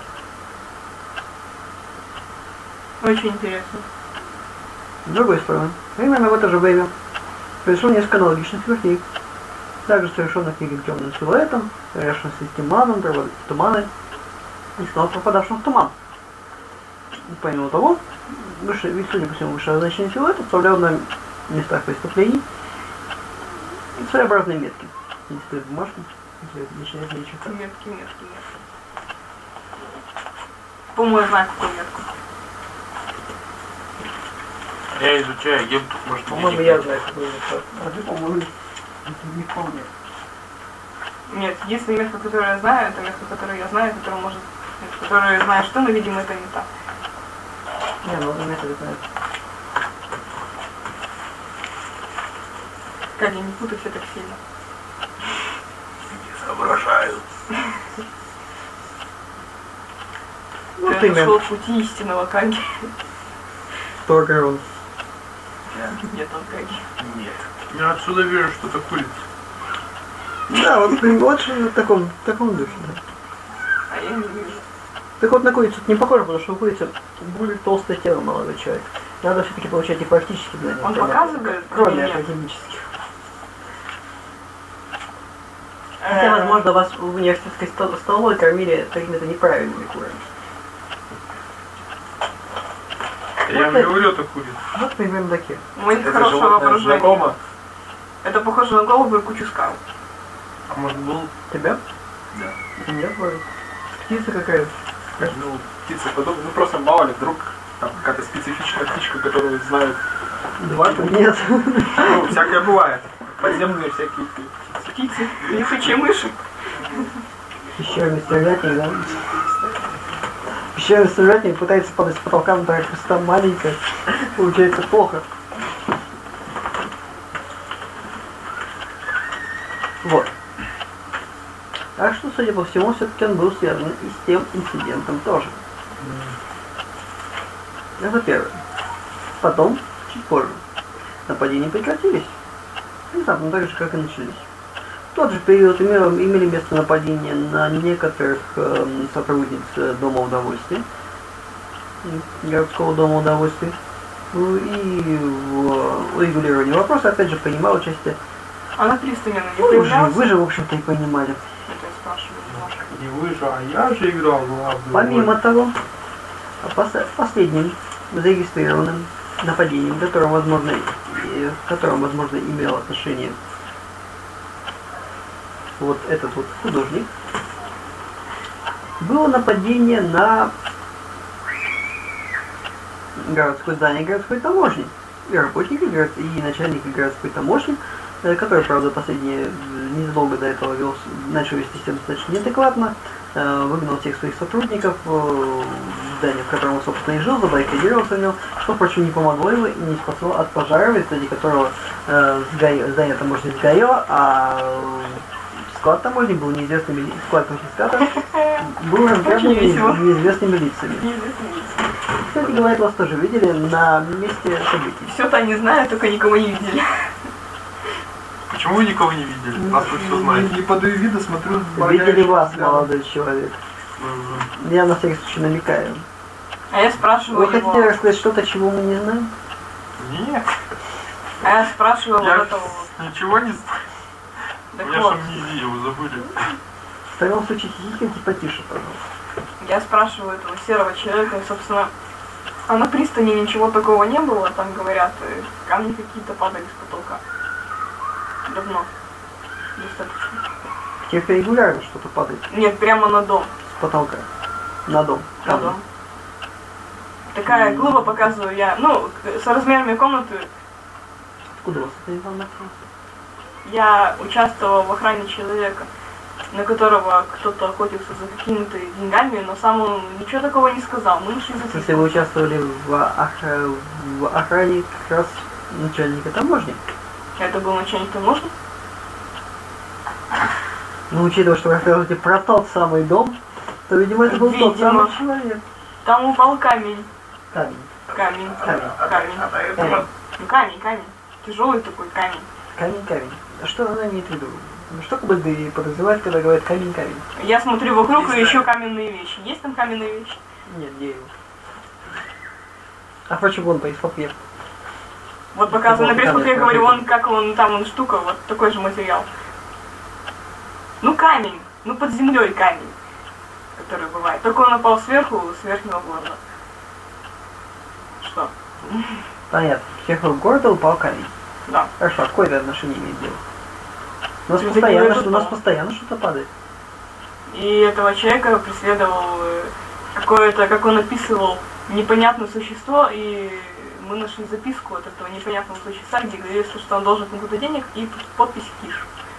Очень интересно. С другой стороны, примерно в это же время пришло несколько аналогичных смертей, также совершенных неким темным силуэтом, совершенных туманом, туманы, и снова пропадавшим в туман. Помимо того, судя по всему, вышеозначенный силуэт оставлял на местах преступлений своеобразные метки. Не стоит бумажку, если это начинает нечего. Метки. По-моему, я знаю, какую метку. Я изучаю гемту, может, По-моему, я знаю, какой это. А ты, по-моему, не помню. Нет, единственное место, которое я знаю, это место, которое я знаю, которое знаешь ты, но, видимо, это не так. Не, ну это знает. Как я не путаю все так сильно. Не соображаю. Вот Ты именно. нашел пути истинного Каги. Торгарон. Нет, он Каги. Нет. Я отсюда вижу, что это курица. Да, вот что в таком духе, да. А я не вижу. Так вот на курицу не похоже, потому что у курицы более толстое тело молодой человек. Надо все-таки получать и практические знания. Он показывает? Кроме Нет. академических. Хотя, возможно, вас в университетской столовой кормили какими-то неправильными курами. Я вам говорю, это курица. Вот примерно такие. У них Это хорошее животное воображение. знакомо. Это похоже на голубую кучу скал. А может был? Тебя? Да. Нет, вроде. Птица какая-то. Ну, птица подобная. Ну, просто мало ли, вдруг там какая-то специфичная птичка, которую знают. Два? Нет. Ну, всякое бывает. Подземные всякие Птицы, летучие мыши. Пещерный стрелятник, да? Пещерный стрелятник пытается падать с потолка, но так просто маленькая. Получается плохо. Вот. Так что, судя по всему, все-таки он был связан и с тем инцидентом тоже. Это первое. Потом, чуть позже, нападения прекратились. Внезапно, так же, как и начались. В тот же период имели место нападения на некоторых сотрудниц Дома удовольствий, городского Дома удовольствий. Ну и в урегулировании вопроса, опять же, принимал участие. А на пристани она не Ну, появлялась? вы же, в общем-то, и понимали. Это я спрашиваю немножко. Не вы же, а я же играл главную Помимо роль. того, последним зарегистрированным нападением, которым, возможно, имел отношение вот этот вот художник, было нападение на городское здание городской таможни. И работники и начальники городской таможни, который, правда, последние незадолго до этого начал вести себя достаточно неадекватно, выгнал всех своих сотрудников в здание, в котором он, собственно, и жил, забаррикадировался в нем, что, впрочем, не помогло его и не спасло от пожара, в результате которого здание таможни сгорело, а склад таможни был неизвестными, склад конфиската был разграблен неизвестными лицами. Кстати говоря, вас тоже видели на месте событий. Все-то они знают, только никого не видели. Почему вы никого не видели? Нас вы все знаете. Не подаю вида, смотрю. Видели вас, взглядом. молодой человек. Я на всякий случай намекаю. А я спрашиваю Вы его... хотите рассказать что-то, чего мы не знаем? Нет, А я спрашиваю я вот этого вот. ничего не знаю. Так У меня вот, же амнезия, вы забыли. В таком случае хихикайте потише, пожалуйста. я спрашиваю этого серого человека, и, собственно, а на пристани ничего такого не было, там говорят, камни какие-то падали с потолка. Давно. Достаточно. В тех регулярно что-то падает Нет, прямо на дом. с потолка. На дом. На дом. Такая глыба показываю я. Ну, с размерами комнаты Откуда у вас эта информация? я участвовала в охране человека, на которого кто-то охотился за какими-то деньгами, но сам он ничего такого не сказал. Мы нашли Если записку. вы участвовали в охране как раз начальника таможни. Это был начальник таможни. Но учитывая, что вы рассказываете про тот самый дом, то, видимо, это был тот Видимо. самый человек. Там упал камень. Камень. Камень. Камень. Камень. А поэтому Ну камень, камень. Тяжелый такой камень. Камень. А что она имеет в виду? Что КБД подразумевает, когда говорит камень? Я смотрю вокруг и ищу каменные вещи. Есть там каменные вещи? Нет, где его? А впрочем, вон по ИСПАПе. Вот показываю на Вот камень, пресс я говорю, смотри. он штука, вот такой же материал. Ну камень, ну под землей камень, который бывает. Только он упал сверху, с верхнего города. Что? Понятно. С верхнего города упал камень. Да. Хорошо, а какое это отношение имеет дело? У Ты нас говоришь, постоянно что-то падает. И этого человека преследовал какое-то, как он описывал, непонятное существо, и мы нашли записку от этого непонятного существа, где говорится, что он должен кому-то денег, и подпись Киш.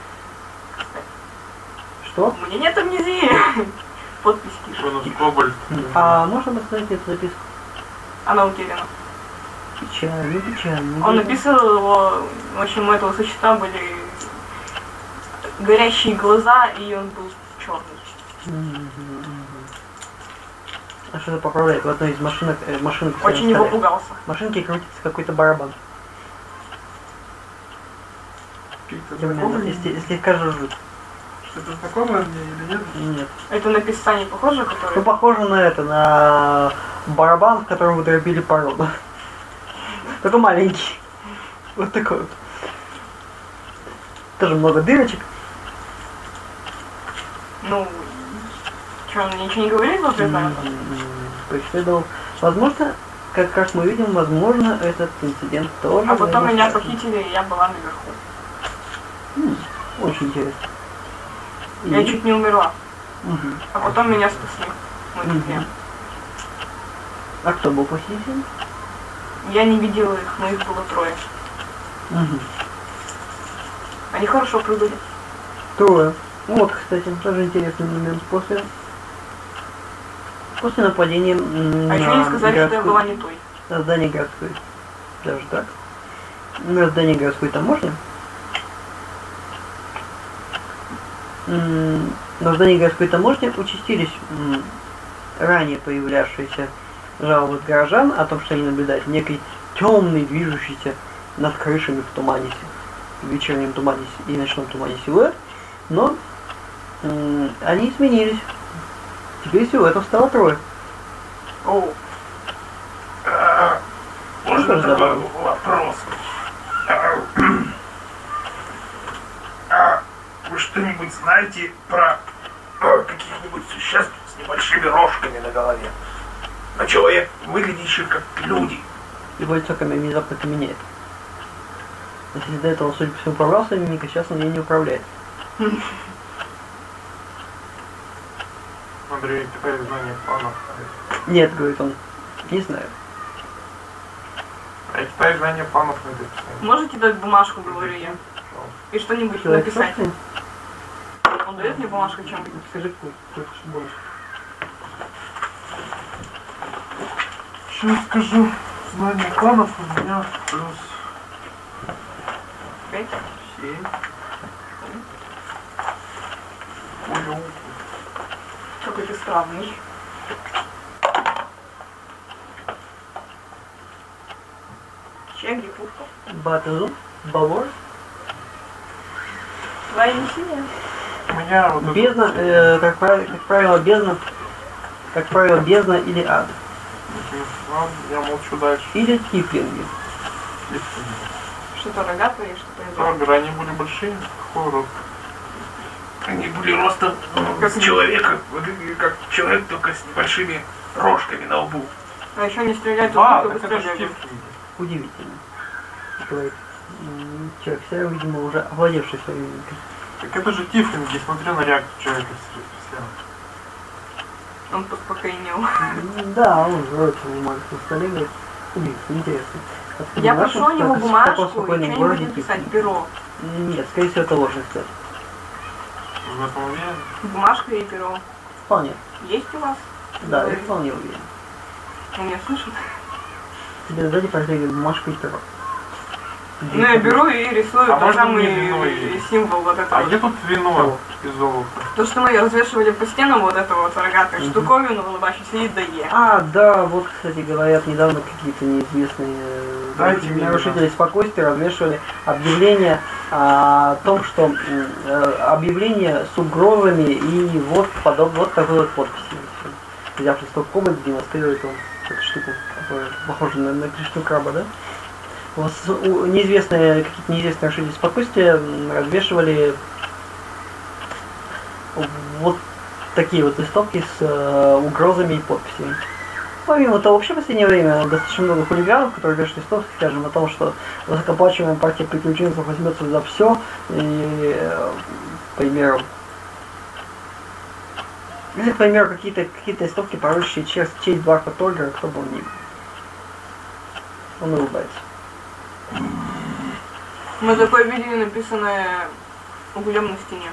Что? У меня нет амнезии. Подпись Киш. Что у нас кобальт? А можно восстановить эту записку? Она утеряна. Печально. Он описывал его, в общем, у этого существа были горящие глаза, и он был черный. А что-то поправляет в одной из машинок, Очень его пугался. В машинке крутится какой-то барабан. Слегка жужжит. Что-то знакомое мне или нет? Нет. Это на писание похоже, Ну, которое... похоже на барабан, в котором вы дробили породу. Только маленький. Вот такой вот. Тоже много дырочек. Ну, что, он ничего не говорит во время? Преследовал. Возможно, как раз мы видим, возможно, этот инцидент тоже... А потом меня связан. похитили, и я была наверху. Очень интересно. Я чуть не умерла. Мгм. А потом меня спасли. Мои друзья. А кто был похититель? Я не видела их, но их было 3. Мгм. Они хорошо прыгали. Трое. Вот, кстати, тоже интересный момент. После нападения А еще они сказали, что я была не той. на здании городской. Даже так. На здании городской таможни. На здании городской таможни участились ранее появлявшиеся жалобы горожан о том, что они наблюдают некий темный, движущийся над крышами в тумане, в вечернем тумане и ночном тумане силуэт, но они изменились. Теперь силуэтов стало 3. О, Можно тоже такой забавно. вопрос? Вы что-нибудь знаете про каких-нибудь существ с небольшими рожками на голове? На человек, выглядящих как люди. Его лицо внезапно каменеет. Если до этого, судя по всему, управлялся мимикой, сейчас он ей не управляет. Андрей, теперь знание планов. Нет, говорит он, не знаю. А я читаю знание планов на это писание. можете дать бумажку, говорю я, и что-нибудь Человек написать. собственный? Он дает мне бумажку чем-нибудь. Скажи, сколько больше. Сейчас скажу. Знание планов у меня плюс 5. 7. Какой ты странный. Чек, гипушка. Батазу, Бавор. Твоя не синяя. У меня вот Бездна, как правило, бездна или ад. я молчу дальше. Или тифлинги. Что-то рогатое, что-то из Торгеры, они были большие? Какой рост? Они были ростом как человека, выглядели как человек, только с небольшими рожками на лбу. А еще они стреляют в А, лук, так быстро это бегают. штифлинги. Удивительно. Говорит человек, серый, видимо, уже овладевший своей мимикой. Так это же тифлинги, смотрю на реакцию человека с Он поспокойнел. Да, он роется в бумагах на столе, говорит, удивительно, интересно. Откуда Я знаешь, прошу у что него это в таком бумажку и спокойном что-нибудь городе написать, тифлинги? перо. Нет, скорее всего, это ложный свет. В этом уверен? Бумажка и перо. Вполне. Есть у вас? Да, я Говорит. вполне уверен. Вы меня слышите? Тебе сзади протягивают бумажку и перо. Ну, я беру и рисую А тот можно самый мне вино и- символ вот А этого. где тут вино из золота? То, что мы развешивали по стенам вот эту вот рогатую штуковину, улыбающуюся и дае. А, да, вот, кстати, говорят, недавно какие-то неизвестные Дайте мне нарушители спокойствия развешивали объявление о том, что объявление с угрозами и вот вот такой вот подписи. Взяв листок комнаты, демонстрирует он эту штуку, которая похожа на клешню краба, да? Вот какие-то неизвестные нарушители спокойствия развешивали вот такие вот листовки с угрозами и подписями. Помимо того, вообще в последнее время достаточно много хулиганов, которые вешают листовки, скажем, о том, что высокооплачиваемая партия приключенцев возьмется за все, и, к примеру, или, к примеру, какие-то листовки, порочащие честь Барта Торгера, кто бы он ни был. Он улыбается. Мы такое видели написанное углем на стене.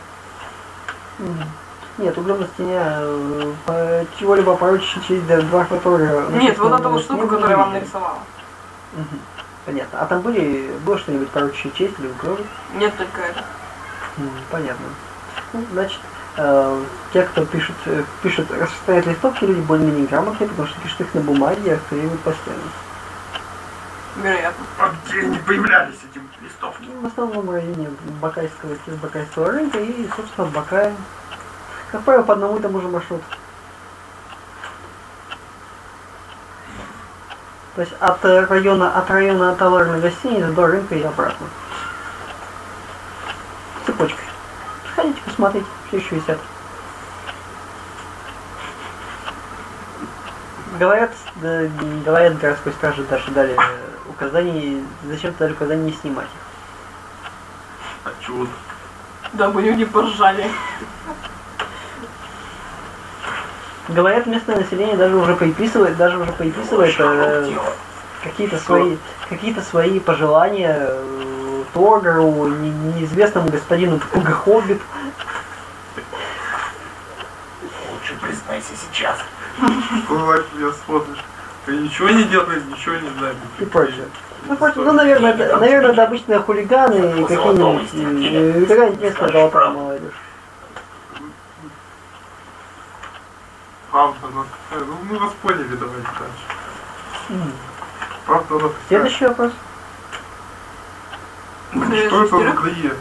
Нет, углем на стене чего-либо порочащее честь Барта Торгера. Нет, вот эту вот штуку, которую я вам нарисовала. Понятно. А там было что-нибудь порочащее честь или угрозы? Нет, только это. Понятно. Ну, значит, те, кто пишут, распространяют листовки, люди более-менее грамотные, потому что пишут их на бумаге и отклеивают по стенам. Вероятно. А где они появлялись, эти листовки? В основном в районе Бакайского рынка и, собственно, от Бакая. Как правило, по одному и тому же маршруту. То есть от района товарной гостиницы до рынка и обратно. Цепочкой. Сходите, посмотрите, все еще висят. Говорят, городской страже даже дали указание, зачем-то дали указание не снимать их. А чудо. Дабы люди поржали. Говорят, местное население даже уже приписывает какие-то свои пожелания Торгеру, неизвестному господину Хоббит. Лучше признайся сейчас. Что значит меня смотришь? Ты ничего не делаешь, ничего не знаешь. И прочее. Наверное, это обычные хулиганы и какая-нибудь местная золотая молодежь. Правда, она такая, ну мы вас поняли, давайте дальше. Правда, она такая. Следующий вопрос. Что это за ДЕ?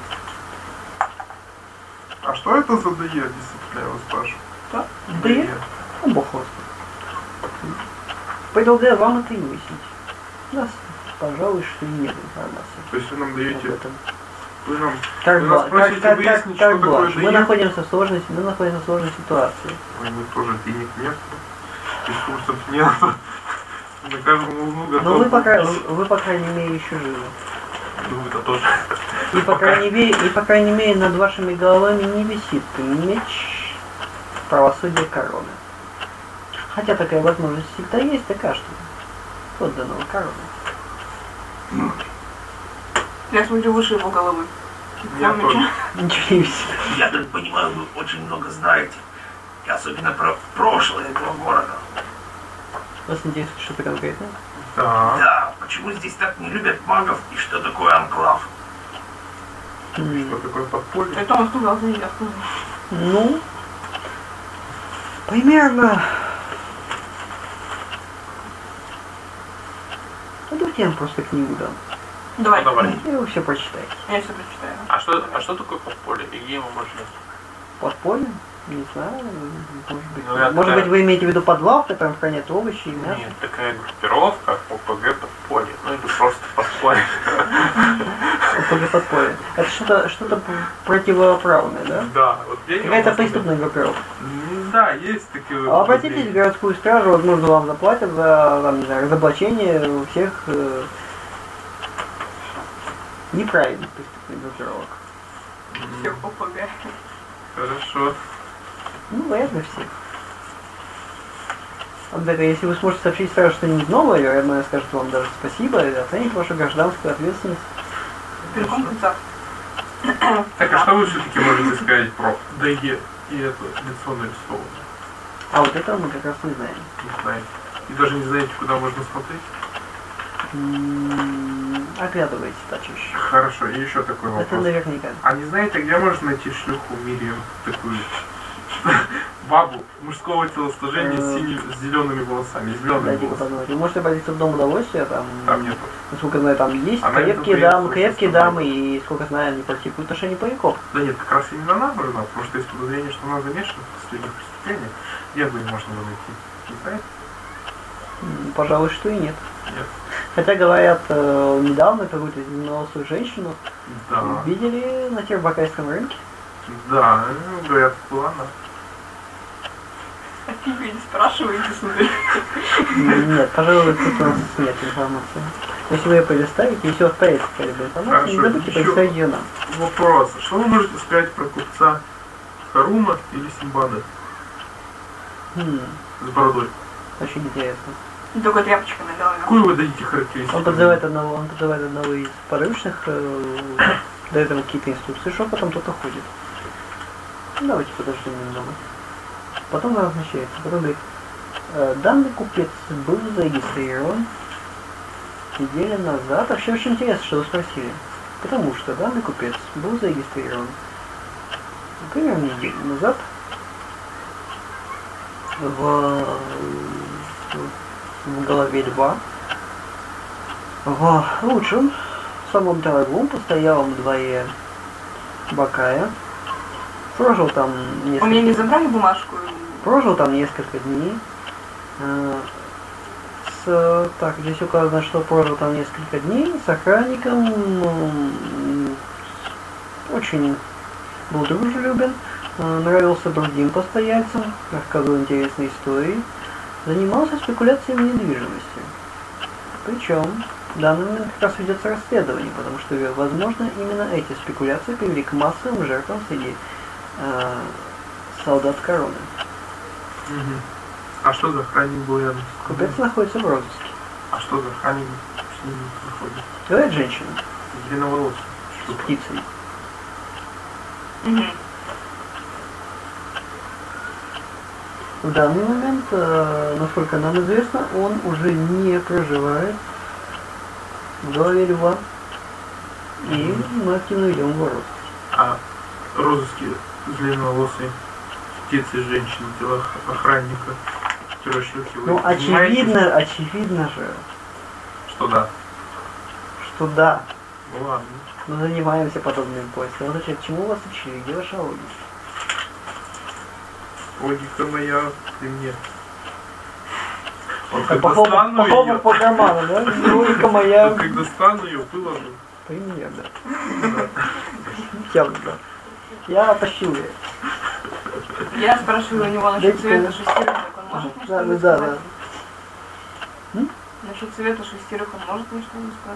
А что это за ДЕ, действительно, я вас спрашиваю? ДЕ? Ну, бог вас. Предлагаю вам это и выяснить. У нас, пожалуй, что и нет информации. То есть вы нам даете... об этом. Вы нам... Как Вы нас просите выяснить, что такое мы ДЕ? находимся в сложной ситуации. Ой, мы тоже денег нет, ресурсов нет. На каждом углу Но готовы. вы, по крайней мере, еще живы. Ну, это тоже. И по крайней мере, над вашими головами не висит меч правосудия короны. Хотя такая возможность всегда есть, такая что подданного короны. Я смотрю выше его головы. Я тоже. Ничего не висит. Я так понимаю, вы очень много знаете. И особенно про прошлое этого города. Вас интересует что-то конкретное? Да. Да, почему здесь так не любят магов и что такое анклав? Что такое подполье? Это он сказал, я сказал. Ну, примерно... Пойдемте я вам просто книгу дам. Давай. Ну, давай. И вы все прочитаете. Я все прочитаю. А что такое подполье? И где его можно найти? Подполье? Не знаю, может быть. Ну, я Может такая- быть, вы имеете в виду подвал, в котором хранят овощи и мясо? Нет, такая группировка, ОПГ подполье. Ну, или просто подполье. Подполье. Это что-то противоправное, да? Да, вот я не Какая-то могу преступная группировка. сказать. Да, есть такие... А обратитесь в городскую стражу, возможно, вам заплатят за, там, не знаю, разоблачение всех неправильных преступных группировок. Все ОПГ. Хорошо. Ну, вероятно, всех. Однако, если вы сможете сообщить страже что-нибудь новое, вероятно, она скажет вам даже спасибо и оценит вашу гражданскую ответственность. Пинком конца. Так, а что вы все-таки можете сказать про ДЕ и это лицо нарисовано? А вот этого мы как раз не знаем. Не знаете. И даже не знаете, куда можно смотреть? оглядываете чаще. Хорошо, и еще такой Это вопрос. наверняка. А не знаете, где можно найти шлюху Мириам такую бабу мужского телосложения с зелеными волосами, с зелеными Дайте волосами? подумать. Вы можете обратиться в Дом удовольствия, там, Там нету. насколько знаю, там есть Она не крепкие конкурирует дамы, и, сколько знаю, они практикуют ношение париков. Да нет, как раз именно она нужна, потому что есть подозрение, что она замешана в последних преступлениях. Где бы ее можно было найти? Не знаете? Пожалуй, что и нет. Нет. Хотя, говорят, недавно какую-то зеленоволосую женщину Да. видели на Тербакайском рынке. Да, говорят, была она. А фига не спрашиваете, сударь. Нет, пожалуй, тут у нас нет информации. Если вы ее предоставите, если у вас появится какая-либо информация, не Хорошо, забудьте еще предоставить ее нам. Вопрос. Что вы можете сказать про купца Харуна или Симбада с бородой? Очень интересно. Только тряпочка на голове. Какую вы дадите характеристику? Он подзывает одного из подручных, дает ему какие-то инструкции, что потом кто-то ходит. Давайте подождем немного. Потом он назначается. Потом говорит, данный купец был зарегистрирован неделю назад. Вообще очень интересно, что вы спросили. Потому что данный купец был зарегистрирован примерно неделю назад в голове льва, в лучшем, самом дорогом, постоялом дворе Бакая. Прожил там У меня не несколько, забрали бумажку? несколько дней. Так, здесь указано, что прожил там несколько дней с охранником. Очень был дружелюбен, нравился другим постояльцам, рассказывал интересные истории. Занимался спекуляциями недвижимостью. Причем в данный момент как раз ведется расследование, потому что, возможно, именно эти спекуляции привели к массовым жертвам среди солдат короны. А что за охранник был рядом? Купец находится в розыске. А что за охранник с ним находится? Говорит женщина Длинноволосый. с птицей. Угу. В данный момент, насколько нам известно, он уже не проживает в голове льва. И мы активно идем в розыск. А розыски длинноволосой птицы, женщины, телохранника, второй шлюхи, вы Ну, понимаете, очевидно же, что да? что да, Ну ладно. мы занимаемся подобным поиском. Значит, чему вас учили? Где ваша логика? Логика моя при мне. Вот А когда похоже стану ее, по карману, да? Логика моя. вот когда стану ее, выложу. Примерно. Явно, да. Я тащил ее. Я спрашиваю у него насчет Дайте цвета скажу. шестерых, он может мне Да, что-нибудь да, сказать? да. Насчет цвета шестерых он может мне что-нибудь сказать?